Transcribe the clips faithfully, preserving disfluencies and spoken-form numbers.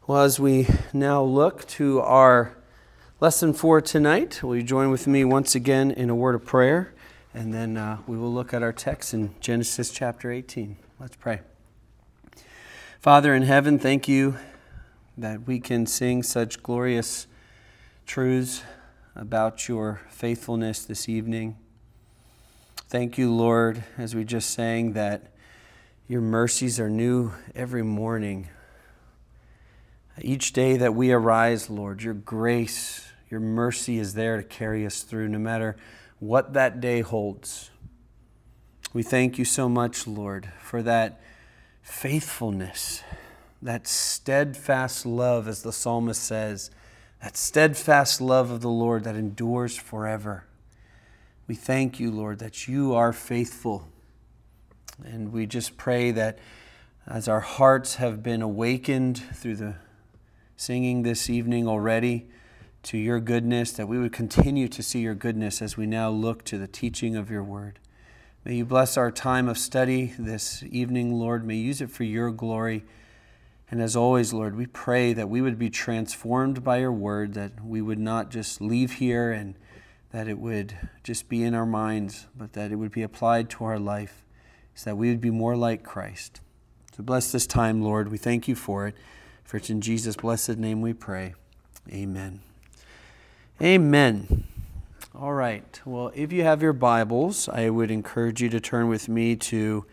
Well, as we now look to our lesson for tonight, will you join with me once again in a word of prayer? And then uh, we will look at our text in Genesis chapter eighteen. Let's pray. Father in heaven, thank you that we can sing such glorious truths about your faithfulness this evening. Thank you, Lord, as we just sang, that your mercies are new every morning. Each day that we arise, Lord, your grace, your mercy is there to carry us through no matter what that day holds. We thank you so much, Lord, for that faithfulness, that steadfast love, as the psalmist says, that steadfast love of the Lord that endures forever. We thank you, Lord, that you are faithful. And we just pray that as our hearts have been awakened through the singing this evening already to your goodness, that we would continue to see your goodness as we now look to the teaching of your word. May you bless our time of study this evening, Lord. May you use it for your glory. And as always, Lord, we pray that we would be transformed by your word, that we would not just leave here and that it would just be in our minds, but that it would be applied to our life, so that we would be more like Christ. So bless this time, Lord. We thank you for it. For it's in Jesus' blessed name we pray. Amen. Amen. All right. Well, if you have your Bibles, I would encourage you to turn with me to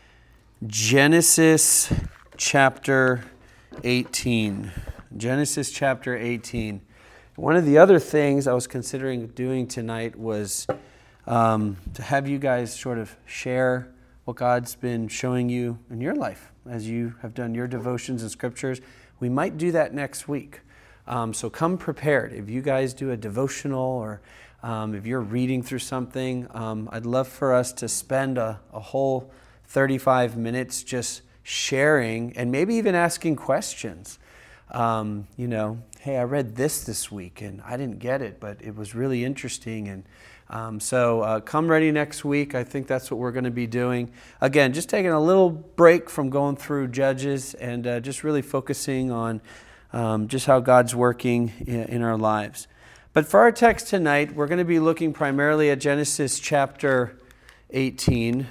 Genesis chapter eighteen. Genesis chapter eighteen. One of the other things I was considering doing tonight was um, to have you guys sort of share what God's been showing you in your life as you have done your devotions and scriptures. We might do that next week. Um, so come prepared. If you guys do a devotional or um, if you're reading through something, um, I'd love for us to spend a, a whole thirty-five minutes just sharing and maybe even asking questions. Um, you know, hey, I read this this week and I didn't get it, but it was really interesting. And Um, so uh, come ready next week. I think that's what we're going to be doing. Again, just taking a little break from going through Judges and uh, just really focusing on um, just how God's working in, in our lives. But for our text tonight, we're going to be looking primarily at Genesis chapter eighteen.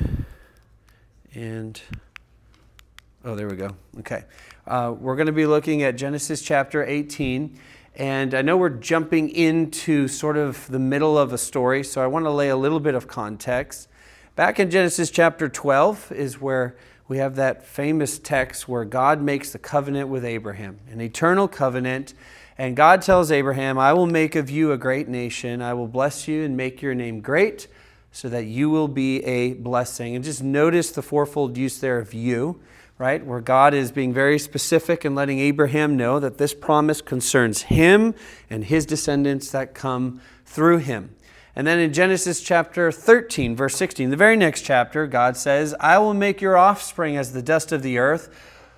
And, oh, there we go. Okay. Uh, we're going to be looking at Genesis chapter eighteen. And I know we're jumping into sort of the middle of a story, so I want to lay a little bit of context. Back in Genesis chapter twelve is where we have that famous text where God makes the covenant with Abraham, an eternal covenant. And God tells Abraham, I will make of you a great nation. I will bless you and make your name great so that you will be a blessing. And just notice the fourfold use there of you. Right, where God is being very specific and letting Abraham know that this promise concerns him and his descendants that come through him. And then in Genesis chapter thirteen, verse sixteen, the very next chapter, God says, I will make your offspring as the dust of the earth,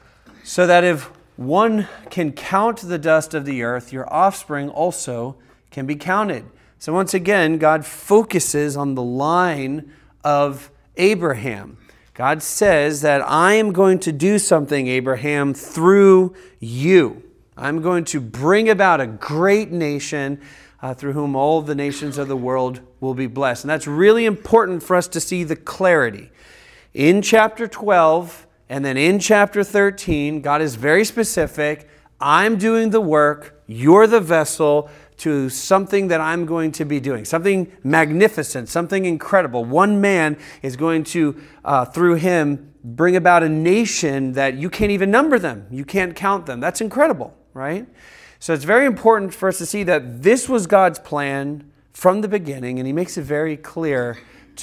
so that if one can count the dust of the earth, your offspring also can be counted. So once again, God focuses on the line of Abraham. God says that I am going to do something, Abraham, through you. I'm going to bring about a great nation uh, through whom all the nations of the world will be blessed. And that's really important for us to see the clarity. In chapter twelve and then in chapter thirteen, God is very specific. I'm doing the work. You're the vessel to something that I'm going to be doing, something magnificent, something incredible. One man is going to, uh, through him, bring about a nation that you can't even number them. You can't count them. That's incredible, right? So it's very important for us to see that this was God's plan from the beginning, and he makes it very clear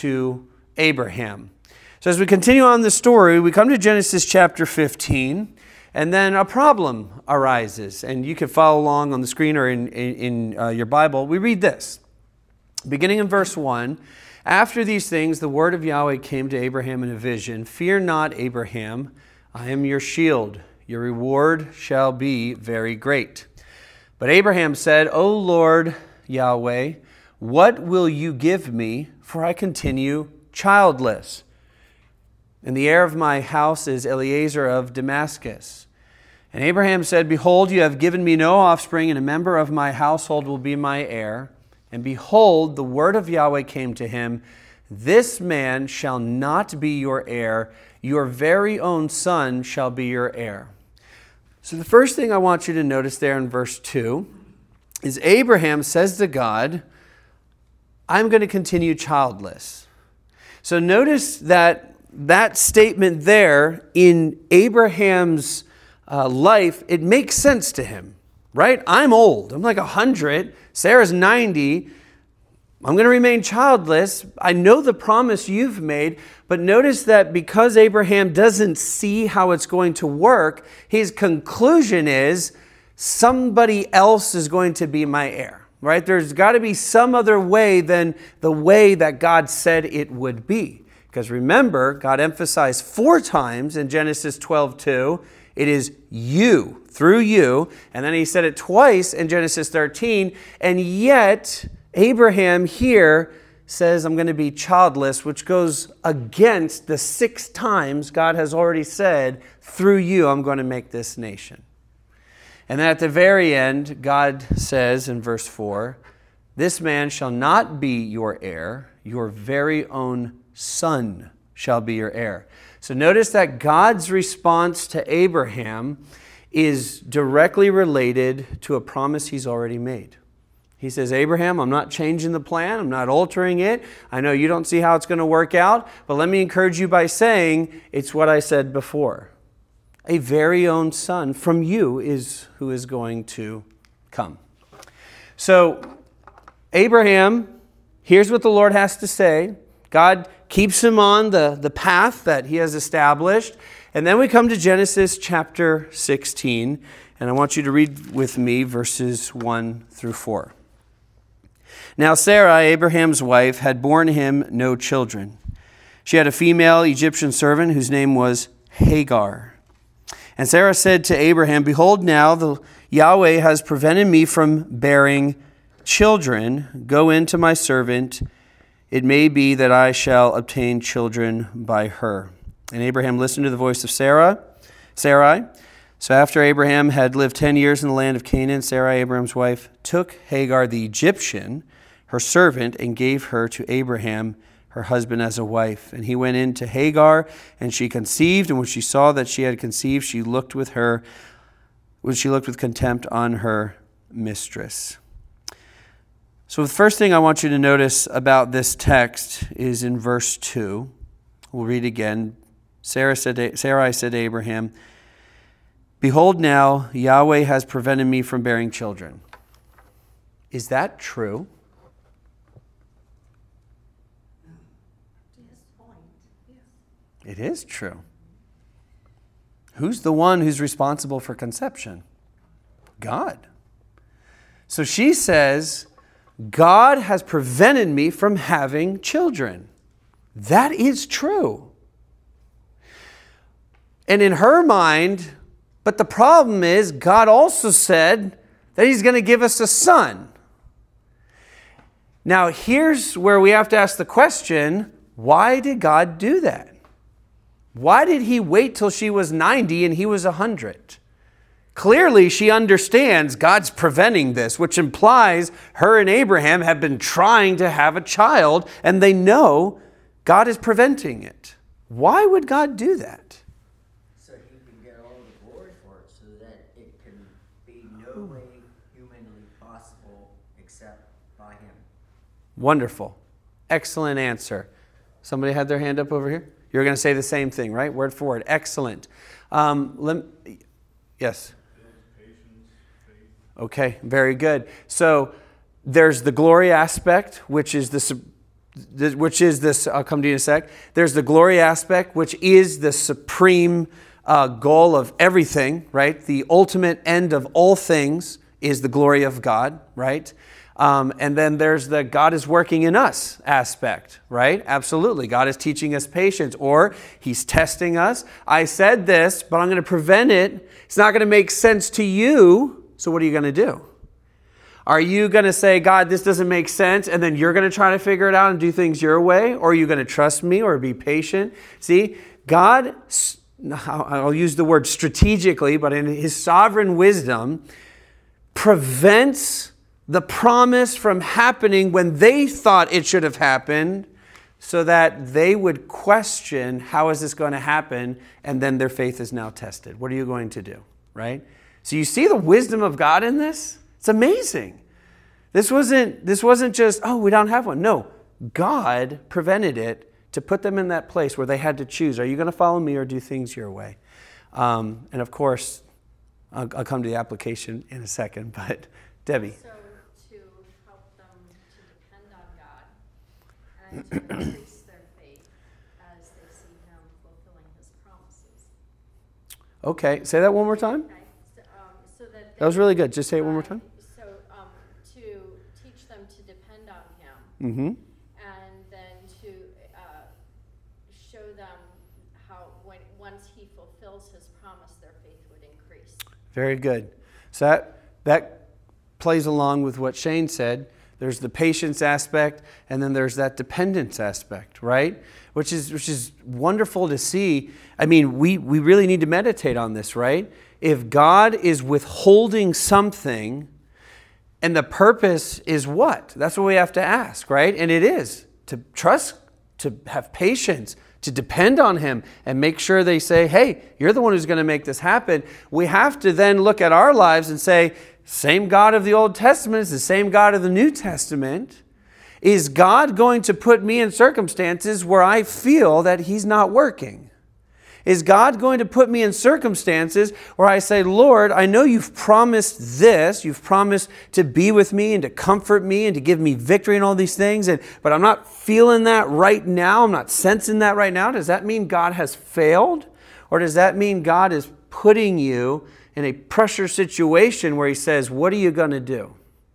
to Abraham. So as we continue on the story, we come to Genesis chapter fifteen. And then a problem arises, and you can follow along on the screen or in, in, in uh, your Bible. We read this. Beginning in verse one, after these things, the word of Yahweh came to Abraham in a vision. Fear not, Abraham, I am your shield. Your reward shall be very great. But Abraham said, O Lord Yahweh, what will you give me, for I continue childless? And the heir of my house is Eliezer of Damascus. And Abraham said, Behold, you have given me no offspring, and a member of my household will be my heir. And behold, the word of Yahweh came to him, This man shall not be your heir, your very own son shall be your heir. So the first thing I want you to notice there in verse two is Abraham says to God, I'm going to continue childless. So notice that that statement there in Abraham's uh, life, it makes sense to him, right? I'm old. I'm like one hundred. Sarah's ninety. I'm going to remain childless. I know the promise you've made, but notice that because Abraham doesn't see how it's going to work, his conclusion is somebody else is going to be my heir, right? There's got to be some other way than the way that God said it would be. Because remember, God emphasized four times in Genesis twelve two, it is you, through you. And then he said it twice in Genesis thirteen, and yet Abraham here says, I'm going to be childless, which goes against the six times God has already said, through you, I'm going to make this nation. And then at the very end, God says in verse four, This man shall not be your heir, your very own son shall be your heir. So notice that God's response to Abraham is directly related to a promise he's already made. He says, Abraham, I'm not changing the plan. I'm not altering it. I know you don't see how it's going to work out, but let me encourage you by saying it's what I said before. A very own son from you is who is going to come. So Abraham, here's what the Lord has to say. God keeps him on the, the path that he has established. And then we come to Genesis chapter sixteen, and I want you to read with me verses one through four. Now Sarai, Abraham's wife, had borne him no children. She had a female Egyptian servant whose name was Hagar. And Sarah said to Abraham, Behold, now the Yahweh has prevented me from bearing children. Go in to my servant. It may be that I shall obtain children by her. And Abraham listened to the voice of Sarah, Sarai. So after Abraham had lived ten years in the land of Canaan, Sarai, Abraham's wife, took Hagar the Egyptian, her servant, and gave her to Abraham, her husband, as a wife. And he went in to Hagar, and she conceived. And when she saw that she had conceived, she looked with her, when she looked with contempt on her mistress. So the first thing I want you to notice about this text is in verse two. We'll read again. Sarah said to, Sarai said to Abraham, Behold, now Yahweh has prevented me from bearing children. Is that true? It is true. Who's the one who's responsible for conception? God. So she says, God has prevented me from having children. That is true. And in her mind, but the problem is, God also said that he's going to give us a son. Now, here's where we have to ask the question, why did God do that? Why did he wait till she was ninety and he was one hundred? Clearly, she understands God's preventing this, which implies her and Abraham have been trying to have a child, and they know God is preventing it. Why would God do that? So he can get all the glory for it, so that it can be no way humanly possible except by him. Wonderful. Excellent answer. Somebody had their hand up over here? You're going to say the same thing, right? Word for word. Excellent. Um, let, yes? Okay, very good. So there's the glory aspect, which is the which is this. I'll come to you in a sec. There's the glory aspect, which is the supreme uh, goal of everything, right? The ultimate end of all things is the glory of God, right? Um, and then there's the God is working in us aspect, right? Absolutely. God is teaching us patience, or he's testing us. I said this, but I'm going to prevent it. It's not going to make sense to you. So what are you going to do? Are you going to say, God, this doesn't make sense, and then you're going to try to figure it out and do things your way? Or are you going to trust me or be patient? See, God I'll use the word strategically, but in his sovereign wisdom, prevents the promise from happening when they thought it should have happened, so that they would question, how is this going to happen? And then their faith is now tested. What are you going to do? Right? So you see the wisdom of God in this? It's amazing. This wasn't, this wasn't just, oh, we don't have one. No, God prevented it to put them in that place where they had to choose. Are you going to follow me or do things your way? Um, and of course, I'll, I'll come to the application in a second, but Debbie. So to help them to depend on God and to increase their faith as they see him fulfilling his promises. Okay, say that one more time. Okay. So, um, so that, That was really good. Just say it one more time. So um, to teach them to depend on him. Mm-hmm. And then to uh, show them how when once he fulfills his promise, their faith would increase. Very good. So that, that plays along with what Shane said. There's the patience aspect, and then there's that dependence aspect, right? Which is which is wonderful to see. I mean, we, we really need to meditate on this, right? If God is withholding something, and the purpose is what? That's what we have to ask, right? And it is to trust, to have patience, to depend on him and make sure they say, hey, you're the one who's going to make this happen. We have to then look at our lives and say, same God of the Old Testament is the same God of the New Testament. Is God going to put me in circumstances where I feel that he's not working? Is God going to put me in circumstances where I say, Lord, I know you've promised this. You've promised to be with me and to comfort me and to give me victory and all these things. And, but I'm not feeling that right now. I'm not sensing that right now. Does that mean God has failed? Or does that mean God is putting you in a pressure situation where he says, what are you going to do?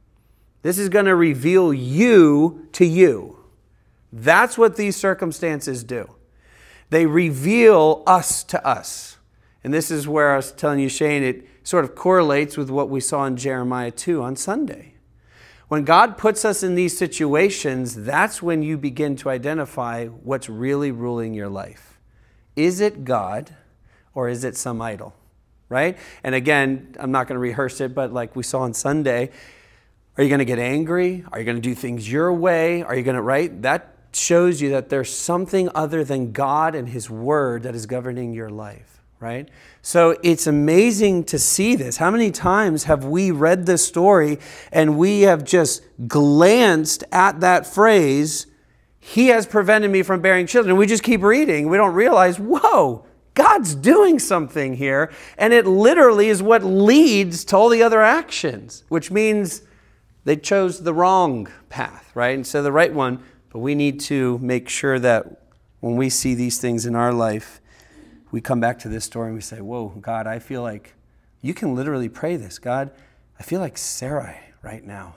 This is going to reveal you to you. That's what these circumstances do. They reveal us to us. And this is where I was telling you, Shane, it sort of correlates with what we saw in Jeremiah two on Sunday. When God puts us in these situations, that's when you begin to identify what's really ruling your life. Is it God or is it some idol? Right? And again, I'm not going to rehearse it, but like we saw on Sunday, are you going to get angry? Are you going to do things your way? Are you going to, right? That shows you that there's something other than God and his word that is governing your life, right? So it's amazing to see this. How many times have we read this story and we have just glanced at that phrase, he has prevented me from bearing children. We just keep reading. We don't realize, whoa, God's doing something here. And it literally is what leads to all the other actions, which means they chose the wrong path, right? Instead of the right one. But we need to make sure that when we see these things in our life, we come back to this story and we say, whoa, God, I feel like, you can literally pray this. God, I feel like Sarai right now.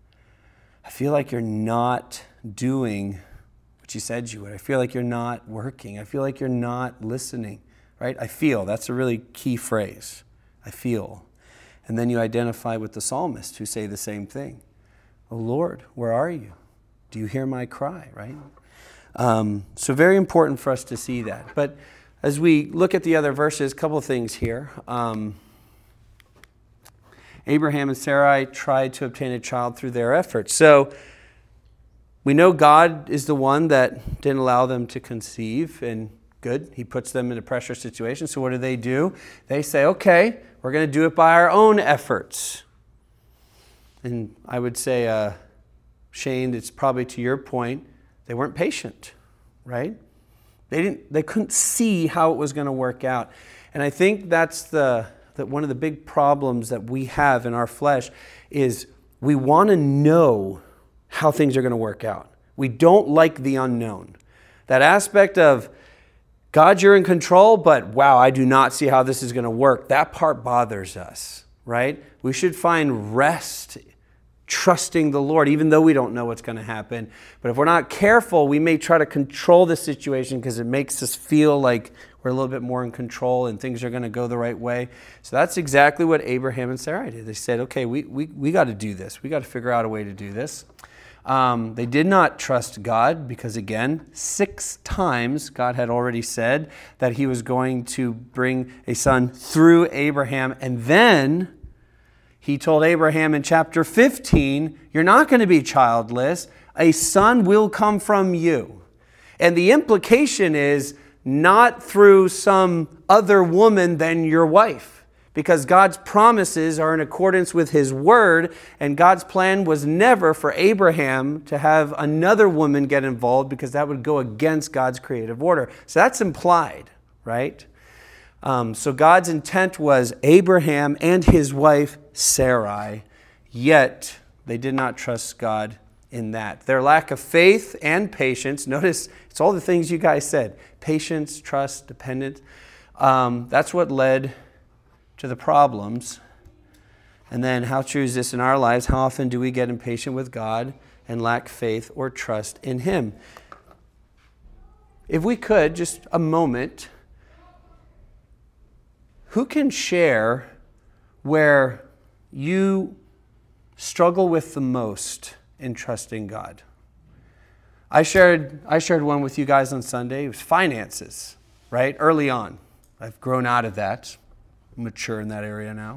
I feel like you're not doing what you said you would. I feel like you're not working. I feel like you're not listening, right? I feel, that's a really key phrase. I feel. And then you identify with the psalmists who say the same thing. Oh Lord, where are you? Do you hear my cry, right? Um, so very important for us to see that. But as we look at the other verses, a couple of things here. Um, Abraham and Sarai tried to obtain a child through their efforts. So we know God is the one that didn't allow them to conceive, and good, he puts them in a pressure situation. So what do they do? They say, okay, we're going to do it by our own efforts. And I would say, uh, Shane, it's probably to your point, they weren't patient, right? They didn't. They couldn't see how it was going to work out. And I think that's the that one of the big problems that we have in our flesh is we want to know how things are going to work out. We don't like the unknown. That aspect of, God, you're in control, but wow, I do not see how this is going to work. That part bothers us, right? We should find rest trusting the Lord, even though we don't know what's going to happen. But if we're not careful, we may try to control the situation because it makes us feel like we're a little bit more in control and things are going to go the right way. So that's exactly what Abraham and Sarai did. They said, okay, we we, we got to do this. We got to figure out a way to do this. Um, they did not trust God because, again, six times God had already said that he was going to bring a son through Abraham. And then he told Abraham in chapter fifteen, you're not going to be childless. A son will come from you. And the implication is not through some other woman than your wife, because God's promises are in accordance with his word, and God's plan was never for Abraham to have another woman get involved, because that would go against God's creative order. So that's implied, right? Um, so God's intent was Abraham and his wife Sarai, yet they did not trust God in that. Their lack of faith and patience, notice it's all the things you guys said, patience, trust, dependence, um, that's what led to the problems. And then how true is this in our lives? How often do we get impatient with God and lack faith or trust in him? If we could, just a moment, who can share where you struggle with the most in trusting God? I shared I shared one with you guys on Sunday. It was finances, right? Early on. I've grown out of that. I'm mature in that area now.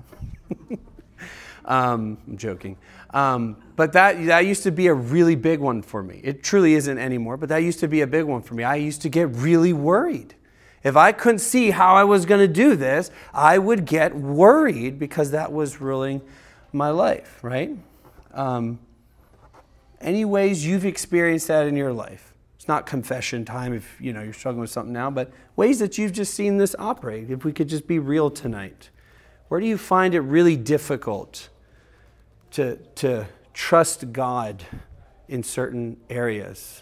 um, I'm joking. Um, but that, that used to be a really big one for me. It truly isn't anymore, but that used to be a big one for me. I used to get really worried. If I couldn't see how I was going to do this, I would get worried because that was ruling my life, right? Um, any ways you've experienced that in your life? It's not confession time if you know you're struggling with something now, but ways that you've just seen this operate. If we could just be real tonight, where do you find it really difficult to to trust God in certain areas?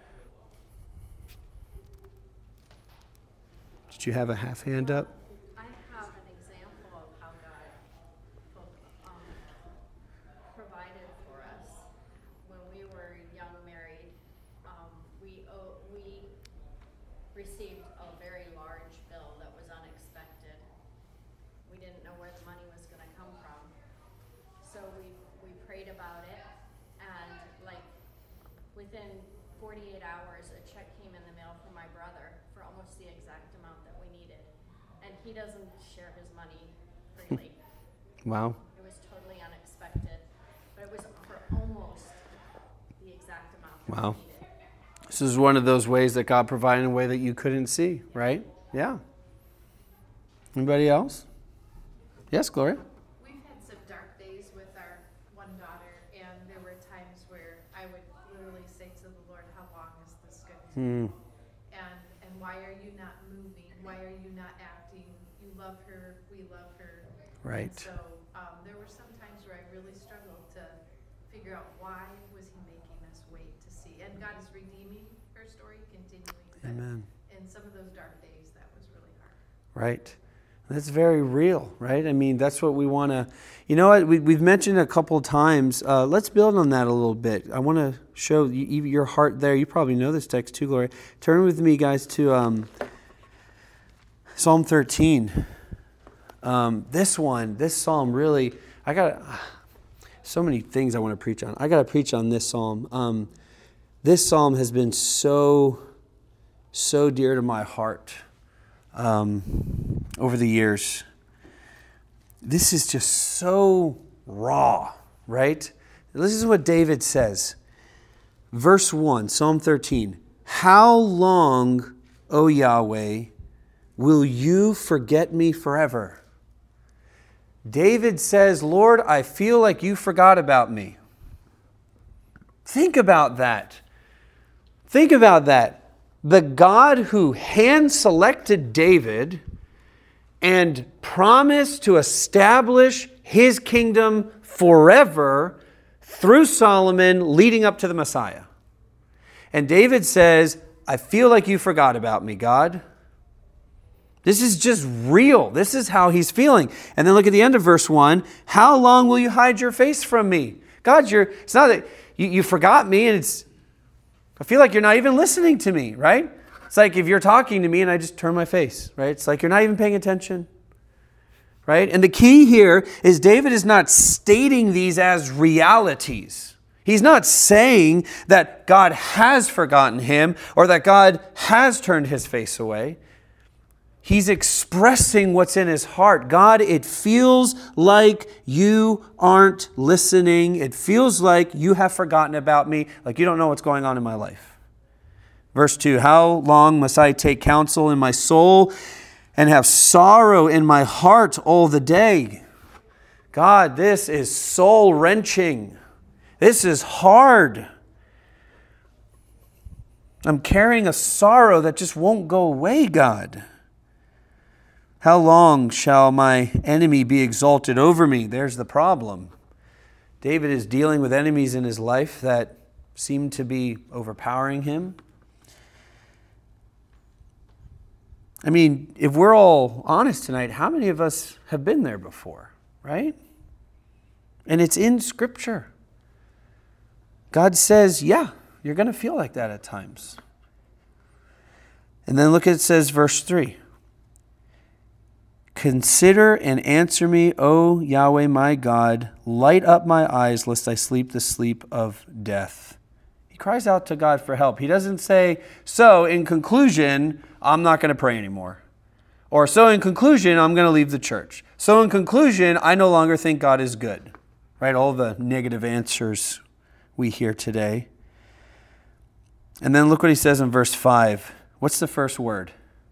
Did you have a half hand up? I have an example of how God um, provided for us. When we were young married, um, we owe, we received a very large bill that was unexpected. We didn't know where the money was going to come from. So we, we prayed about it, and like within forty-eight hours, a check came in the mail from my brother for almost the exact amount that we needed. And he doesn't share his money freely. Wow. It was totally unexpected, but it was for almost the exact amount that Wow. we needed. This is one of those ways that God provided in a way that you couldn't see, right? Yeah. Anybody else? Yes, Gloria? We've had some dark days with our one daughter, and there were times where I would literally say to the Lord, how long is this going to Hmm. take? And, and why are you not moving? Why are you not acting? You love her, we love her. Right. And so um, there were some times where I really struggled to figure out why was he making us wait to see. And God is redeeming her story, continuing. But Amen. in some of those dark days, that was really hard. Right. That's very real, right? I mean, that's what we want to, you know what, we, we've mentioned a couple of times. Uh, let's build on that a little bit. I want to show you, your heart there. You probably know this text too, Gloria. Turn with me, guys, to um, Psalm thirteen. Um, this one, this psalm really, I got uh, so many things I want to preach on. I got to preach on this psalm. Um, this psalm has been so, so dear to my heart. Um, over the years. This is just so raw, right? This is what David says. Verse one, Psalm thirteen. How long, O Yahweh, will you forget me forever? David says, Lord, I feel like you forgot about me. Think about that. Think about that. The God who hand-selected David and promised to establish his kingdom forever through Solomon leading up to the Messiah. And David says, I feel like you forgot about me, God. This is just real. This is how he's feeling. And then look at the end of verse one. How long will you hide your face from me? God, you're, it's not that you, you forgot me, and it's, I feel like you're not even listening to me, right? It's like if you're talking to me and I just turn my face, right? It's like you're not even paying attention, right? And the key here is David is not stating these as realities. He's not saying that God has forgotten him or that God has turned his face away. He's expressing what's in his heart. God, it feels like you aren't listening. It feels like you have forgotten about me, like you don't know what's going on in my life. Verse two, how long must I take counsel in my soul and have sorrow in my heart all the day? God, this is soul-wrenching. This is hard. I'm carrying a sorrow that just won't go away, God. How long shall my enemy be exalted over me? There's the problem. David is dealing with enemies in his life that seem to be overpowering him. I mean, if we're all honest tonight, how many of us have been there before, right? And it's in Scripture. God says, yeah, you're going to feel like that at times. And then look at it says, verse three. Consider and answer me, O Yahweh my God. Light up my eyes, lest I sleep the sleep of death. He cries out to God for help. He doesn't say, so in conclusion, I'm not going to pray anymore. Or so in conclusion, I'm going to leave the church. So in conclusion, I no longer think God is good. Right? All the negative answers we hear today. And then look what he says in verse five. What's the first word?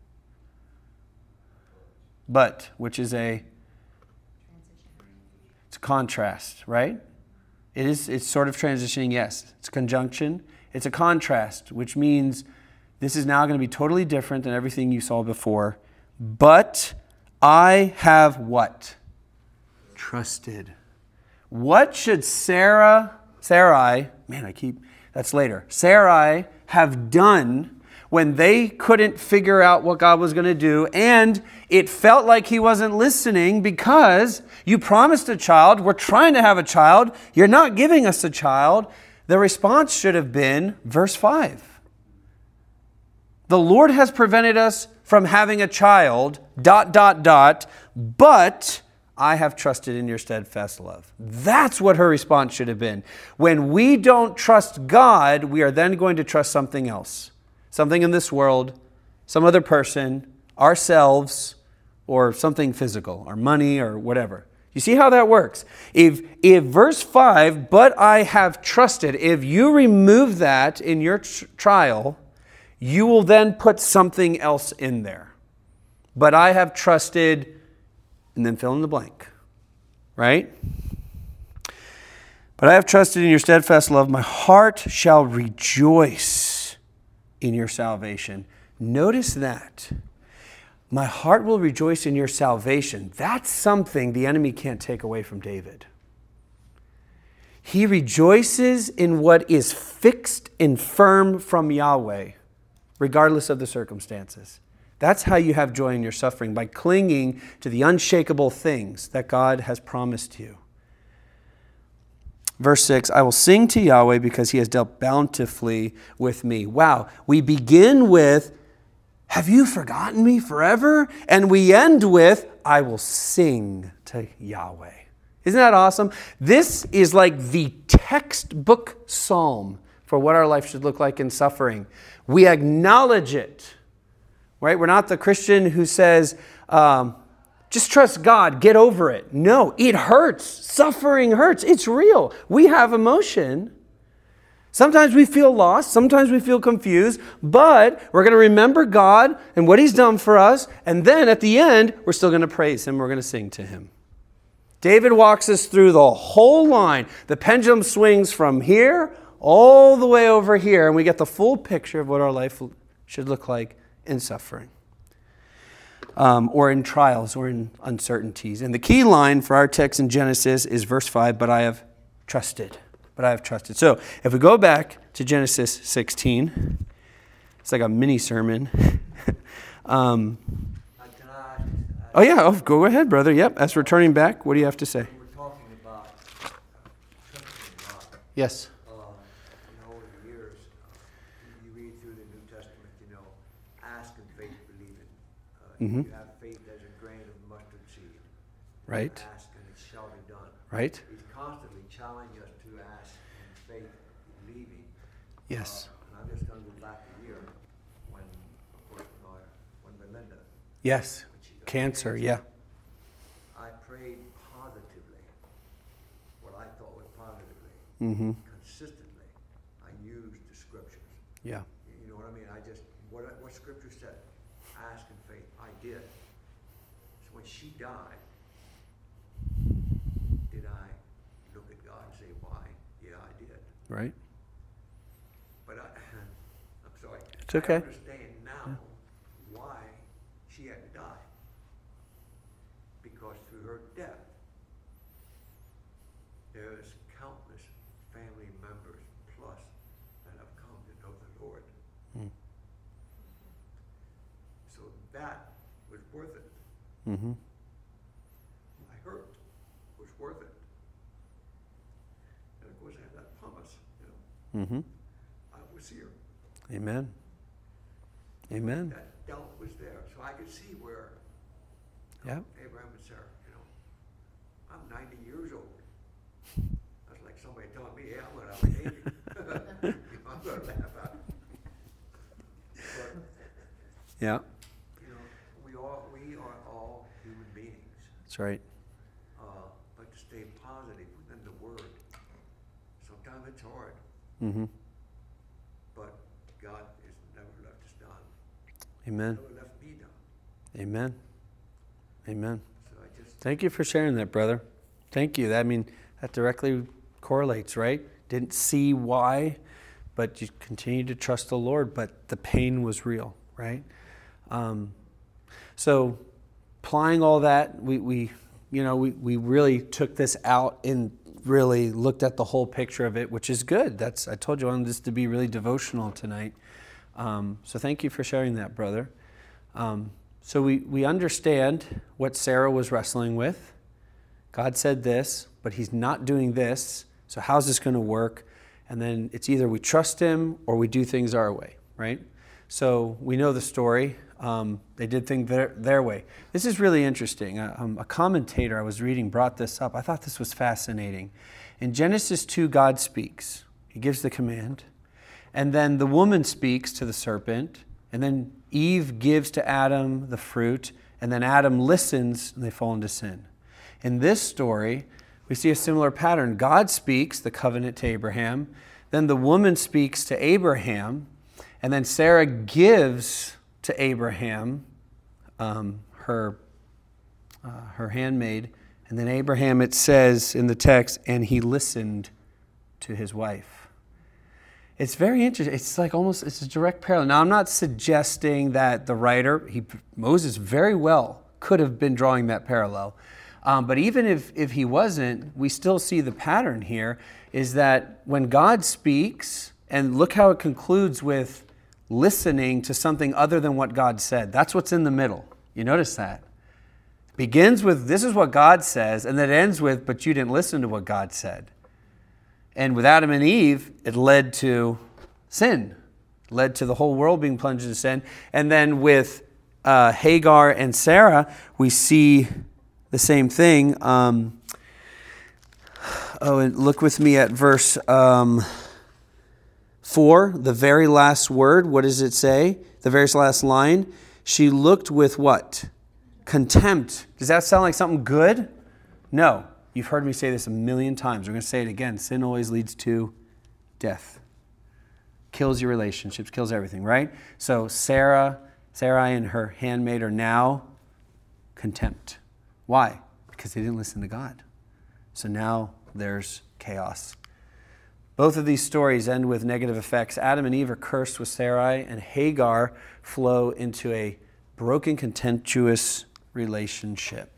But, which is a, it's a contrast, right? It is, it's sort of transitioning, yes. It's a conjunction. It's a contrast, which means this is now going to be totally different than everything you saw before. But I have what? Trusted. What should Sarah, Sarai, man, I keep, that's later, Sarai have done when they couldn't figure out what God was going to do, and it felt like he wasn't listening because you promised a child, we're trying to have a child, you're not giving us a child. The response should have been verse five. The Lord has prevented us from having a child, dot, dot, dot, but I have trusted in your steadfast love. That's what her response should have been. When we don't trust God, we are then going to trust something else. Something in this world, some other person, ourselves, or something physical, our money or whatever. You see how that works? If, if verse five, but I have trusted, if you remove that in your tr- trial, you will then put something else in there. But I have trusted, and then fill in the blank, right? But I have trusted in your steadfast love. My heart shall rejoice in your salvation. Notice that. My heart will rejoice in your salvation. That's something the enemy can't take away from David. He rejoices in what is fixed and firm from Yahweh, regardless of the circumstances. That's how you have joy in your suffering, by clinging to the unshakable things that God has promised you. Verse six, I will sing to Yahweh because he has dealt bountifully with me. Wow, we begin with, have you forgotten me forever? And we end with, I will sing to Yahweh. Isn't that awesome? This is like the textbook psalm for what our life should look like in suffering. We acknowledge it, right? We're not the Christian who says, um, just trust God, get over it. No, it hurts. Suffering hurts. It's real. We have emotion. Sometimes we feel lost. Sometimes we feel confused. But we're going to remember God and what he's done for us. And then at the end, we're still going to praise him. We're going to sing to him. David walks us through the whole line. The pendulum swings from here all the way over here. And we get the full picture of what our life should look like in suffering. Um, or in trials, or in uncertainties. And the key line for our text in Genesis is verse five, but I have trusted. But I have trusted. So if we go back to Genesis sixteen, it's like a mini sermon. um, Uh, can I ask, uh, oh yeah, oh, go ahead, brother. Yep, as we're turning back, what do you have to say? we were talking about uh, trusting God. Yes. Uh, you know, over the years, uh, you read through the New Testament, you know, ask and faith believing. Uh, Mhm. You have faith as a grain of mustard seed. Right. Ask and it shall be done. Right. He's constantly challenging us to ask in faith Yes. Uh, and I'm just gonna go back a year when, of course, when, I, when Belinda, Yes. when she got Cancer, yeah. I prayed positively, what I thought was positively. Mm-hmm. Consistently, I used the scriptures. Yeah. You you know what I mean? I just, what, I- what scripture said, ask in faith, I did. So when she died, did I look at God and say, why? Yeah, I did. Right? But I, I'm sorry. It's okay. I understand now why she had to die. Because through her death, there's countless family members plus that have come to know the Lord. Mm. So that was worth it. Mm-hmm. My hurt was worth it. And of course, I had that promise, you know, Mm-hmm. I was here. Amen. Amen. That doubt was there, so I could see where Yeah. Abraham and Sarah, you know, I'm ninety years old. That's like somebody telling me, yeah, I'm gonna have a baby. I'm gonna laugh at it. But, Yeah. you know, we all, we are all human beings. That's right. Uh, but to stay positive within the word, sometimes it's hard, Mm-hmm. but God has never left us down. Amen. Never left me down. Amen. Amen. So I just, Thank you for sharing that, brother. Thank you. I mean, that directly correlates, right? Didn't see why, but you continue to trust the Lord, but the pain was real, right? Um, so applying all that, we, we you know, we, we really took this out and really looked at the whole picture of it, which is good. That's, I told you I wanted this to be really devotional tonight. Um, so thank you for sharing that, brother. Um, so we, we understand what Sarah was wrestling with. God said this, but he's not doing this. So how's this going to work? And then it's either we trust him or we do things our way, right? So we know the story. Um, they did things their, their way. This is really interesting. A, um, a commentator I was reading brought this up. I thought this was fascinating. In Genesis two, God speaks. He gives the command. And then the woman speaks to the serpent. And then Eve gives to Adam the fruit. And then Adam listens and they fall into sin. In this story, we see a similar pattern. God speaks the covenant to Abraham. Then the woman speaks to Abraham. And then Sarah gives to Abraham um, her, uh, her handmaid. And then Abraham, it says in the text, and he listened to his wife. It's very interesting. It's like almost, it's a direct parallel. Now, I'm not suggesting that the writer, he, Moses very well could have been drawing that parallel. Um, but even if, if he wasn't, we still see the pattern here, is that when God speaks, and look how it concludes with listening to something other than what God said. That's what's in the middle. You notice that? It begins with, this is what God says, and then it ends with, but you didn't listen to what God said. And with Adam and Eve, it led to sin. It led to the whole world being plunged into sin. And then with uh, Hagar and Sarah, we see the same thing. Um, oh, and look with me at verse um, four, the very last word. What does it say? The very last line. She looked with what? Contempt. Does that sound like something good? No. You've heard me say this a million times. We're going to say it again. Sin always leads to death. Kills your relationships, kills everything, right? So Sarah, Sarai and her handmaid are now contempt. Why? Because they didn't listen to God. So now there's chaos. Both of these stories end with negative effects. Adam and Eve are cursed with Sarai, and Hagar flow into a broken, contemptuous relationship.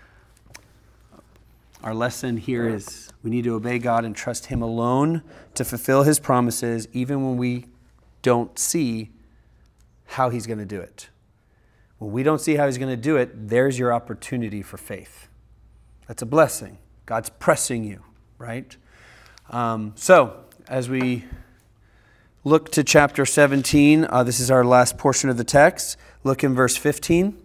Our lesson here is we need to obey God and trust him alone to fulfill his promises, even when we don't see how he's going to do it. When we don't see how he's going to do it, there's your opportunity for faith. That's a blessing. God's pressing you, right? Um, so, as we look to chapter seventeen, uh, this is our last portion of the text. Look in verse fifteen.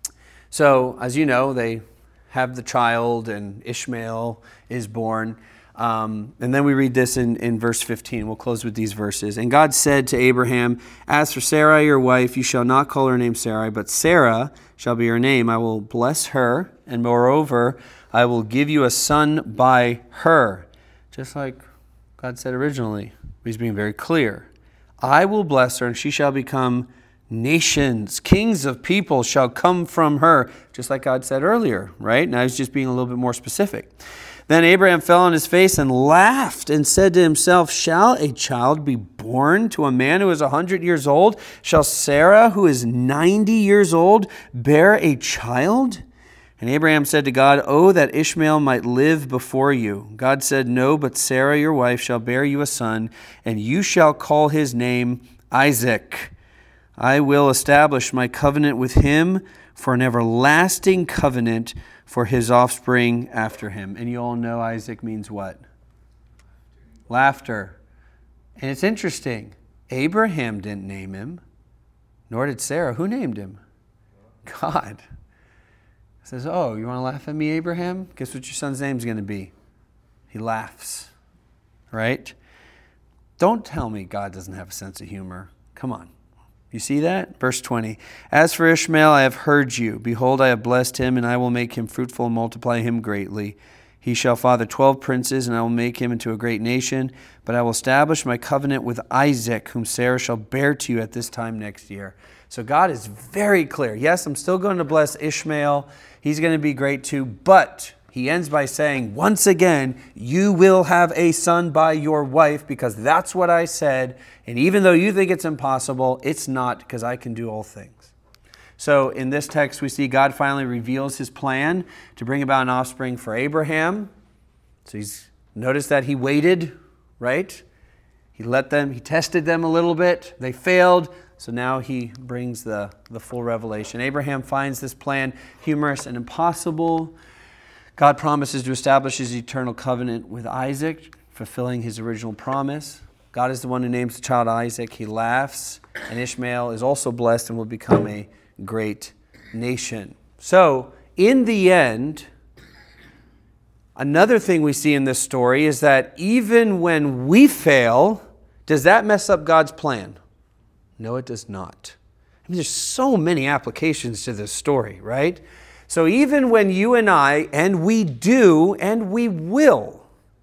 So, as you know, they have the child and Ishmael is born. Um, and then we read this in, in verse fifteen. We'll close with these verses. And God said to Abraham, as for Sarai your wife, you shall not call her name Sarai, but Sarah shall be her name. I will bless her, and moreover, I will give you a son by her. Just like God said originally. He's being very clear. I will bless her, and she shall become nations. Kings of people shall come from her. Just like God said earlier, right? Now he's just being a little bit more specific. Then Abraham fell on his face and laughed and said to himself, shall a child be born to a man who is a hundred years old? Shall Sarah, who is ninety years old, bear a child? And Abraham said to God, oh, that Ishmael might live before you. God said, no, but Sarah, your wife, shall bear you a son, and you shall call his name Isaac. I will establish my covenant with him for an everlasting covenant for his offspring after him. And you all know Isaac means what? Laughter. And it's interesting. Abraham didn't name him, nor did Sarah. Who named him? God. Says, oh, you want to laugh at me, Abraham? Guess what your son's name's going to be? He laughs. Right? Don't tell me God doesn't have a sense of humor. Come on. You see that? Verse twenty. As for Ishmael, I have heard you. Behold, I have blessed him, and I will make him fruitful and multiply him greatly. He shall father twelve princes, and I will make him into a great nation. But I will establish my covenant with Isaac, whom Sarah shall bear to you at this time next year. So God is very clear. Yes, I'm still going to bless Ishmael. He's going to be great too. But he ends by saying, once again, you will have a son by your wife, because that's what I said. And even though you think it's impossible, it's not, because I can do all things. So in this text, we see God finally reveals his plan to bring about an offspring for Abraham. So he's noticed that he waited, right? He let them, he tested them a little bit. They failed. So now he brings the, the full revelation. Abraham finds this plan humorous and impossible. God promises to establish his eternal covenant with Isaac, fulfilling his original promise. God is the one who names the child Isaac. He laughs, and Ishmael is also blessed and will become a great nation. So, in the end, another thing we see in this story is that even when we fail, does that mess up God's plan? No, it does not. I mean, there's so many applications to this story, right? So even when you and I, and we do, and we will,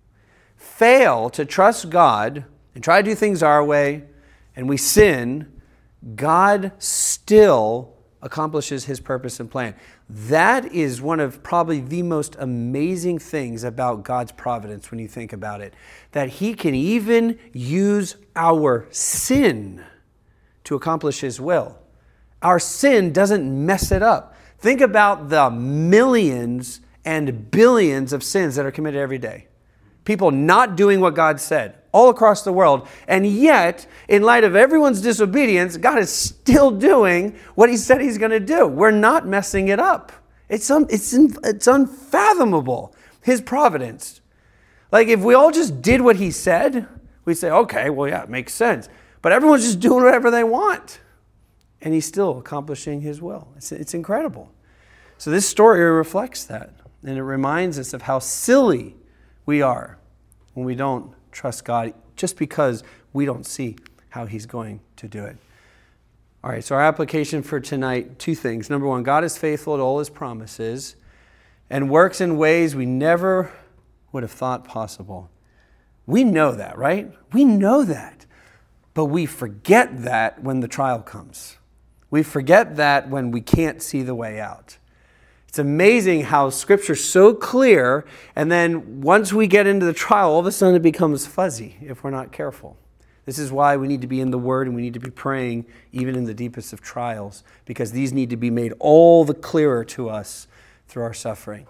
fail to trust God and try to do things our way, and we sin, God still accomplishes his purpose and plan. That is one of probably the most amazing things about God's providence when you think about it. That he can even use our sin to accomplish his will. Our sin doesn't mess it up. Think about the millions and billions of sins that are committed every day. People not doing what God said all across the world. And yet, in light of everyone's disobedience, God is still doing what he said he's going to do. We're not messing it up. It's, un- it's, un- it's unfathomable, his providence. Like if we all just did what he said, we'd say, okay, well, yeah, it makes sense. But everyone's just doing whatever they want. And he's still accomplishing his will. It's, it's incredible. So this story reflects that. And it reminds us of how silly we are when we don't trust God just because we don't see how he's going to do it. All right, so our application for tonight, two things. Number one, God is faithful to all his promises and works in ways we never would have thought possible. We know that, right? We know that. But we forget that when the trial comes. We forget that when we can't see the way out. It's amazing how Scripture's so clear, and then once we get into the trial, all of a sudden it becomes fuzzy if we're not careful. This is why we need to be in the Word and we need to be praying even in the deepest of trials, because these need to be made all the clearer to us through our suffering.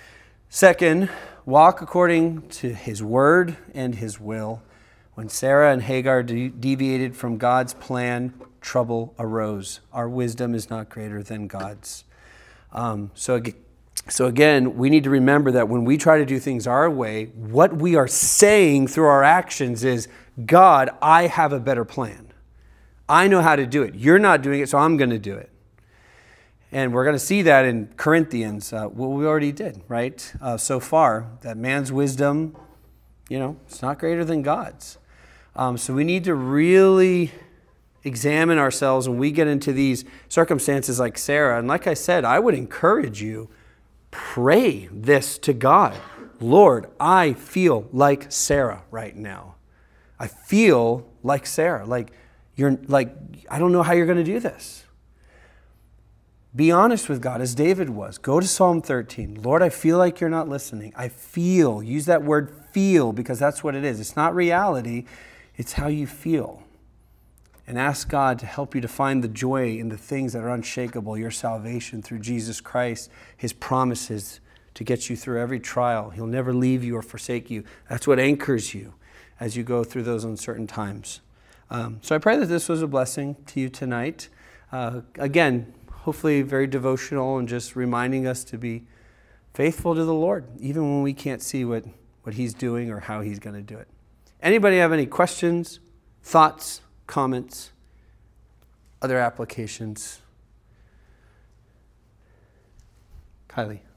Second, walk according to his Word and his will. When Sarah and Hagar de- deviated from God's plan, trouble arose. Our wisdom is not greater than God's. Um, so, so again, we need to remember that when we try to do things our way, what we are saying through our actions is, God, I have a better plan. I know how to do it. You're not doing it, so I'm going to do it. And we're going to see that in Corinthians, uh, what we already did, right? Uh, so far, that man's wisdom You know, it's not greater than God's. Um, so we need to really examine ourselves when we get into these circumstances like Sarah. And like I said, I would encourage you, pray this to God. Lord, I feel like Sarah right now. I feel like Sarah. Like you're like, I don't know how you're going to do this. Be honest with God as David was. Go to Psalm thirteen. Lord, I feel like you're not listening. I feel. Use that word feel because that's what it is. It's not reality. It's how you feel. And ask God to help you to find the joy in the things that are unshakable, your salvation through Jesus Christ, His promises to get you through every trial. He'll never leave you or forsake you. That's what anchors you as you go through those uncertain times. Um, so I pray that this was a blessing to you tonight. Uh, again, hopefully very devotional and just reminding us to be faithful to the Lord, even when we can't see what, what He's doing or how He's going to do it. Anybody have any questions, thoughts, comments, other applications? Kylie.